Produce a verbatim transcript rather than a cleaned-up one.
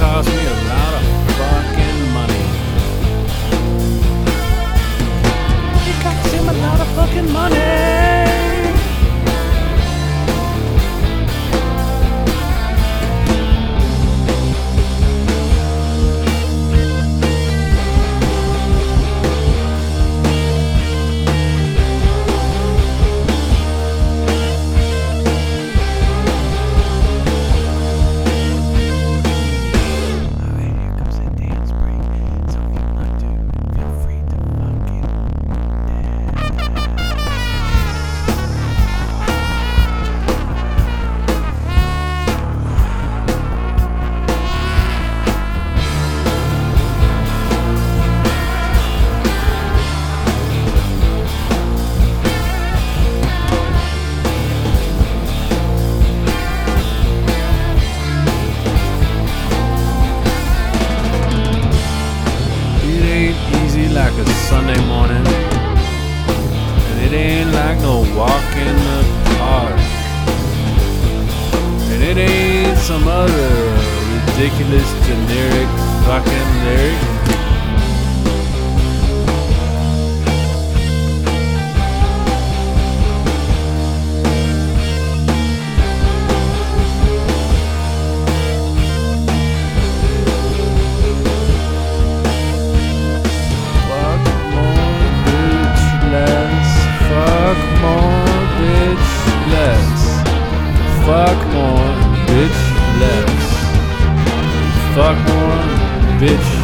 cost me a lot of fucking money. It cost him a lot of fucking money. Like a Sunday morning, and it ain't like no walk in the park, and it ain't some other ridiculous generic fucking lyric. Fuck more, bitch less. Fuck more, bitch